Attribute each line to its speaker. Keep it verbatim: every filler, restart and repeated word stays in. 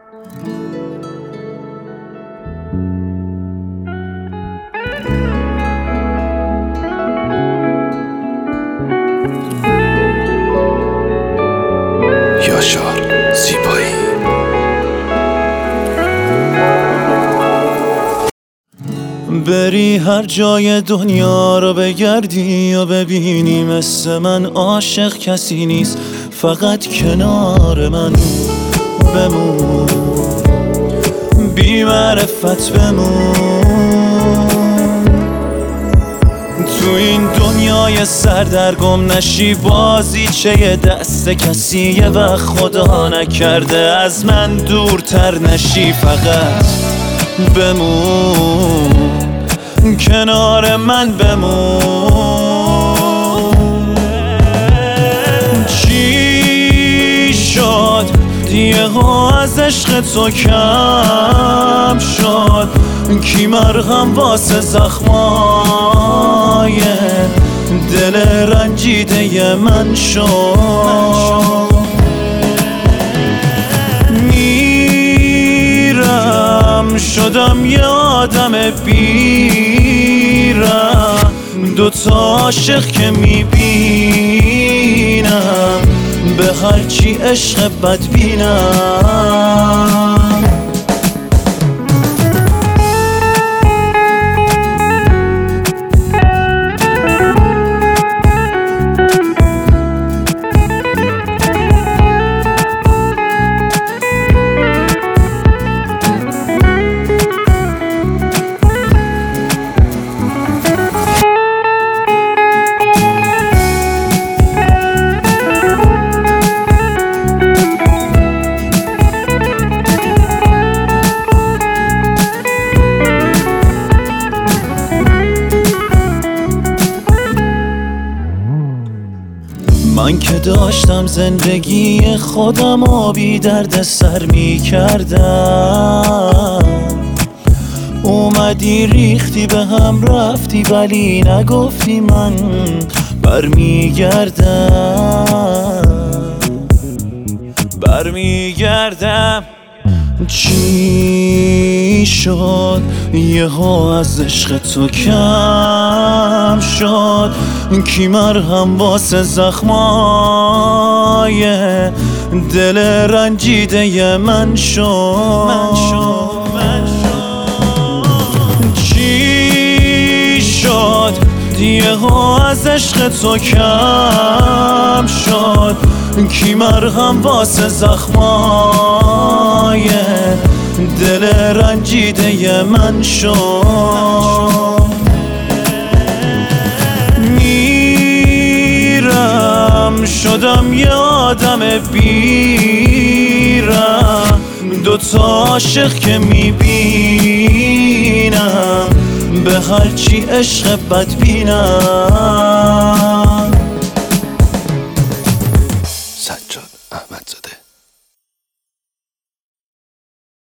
Speaker 1: یاشار زیبایی.
Speaker 2: بری هر جای دنیا رو بگردی و ببینی مثل من عاشق کسی نیست، فقط کنار من بمون، بی معرفت بمون. تو این دنیای سردرگم نشی، بازیچه دست کسیه و خدا نکرده از من دورتر نشی، فقط بمون کنار من بمون. چی شد دیگه ها از عشق تو کم شد؟ کی مرهم واسه زخمای دل رنجیده من شد؟ میرم شدم یه آدم بیرم، دوتا عاشق که میبینم به هرچی عشق بد بینم. من که داشتم زندگی خودم و بی درد سر می کردم، اومدی ریختی به هم رفتی ولی نگفتی من برمیگردم برمیگردم. چی شد یهو از عشق تو کم شد؟ کی مرهم واسه زخمای دل رنجیده من شد؟ چی شد یهو از عشق تو کم شد؟ کی مرهم واسه زخمای دل رنجیده من شد؟ میرم شدم یه آدم بیرم، دوتا عاشق که میبینم به هرچی عشق بد بینم.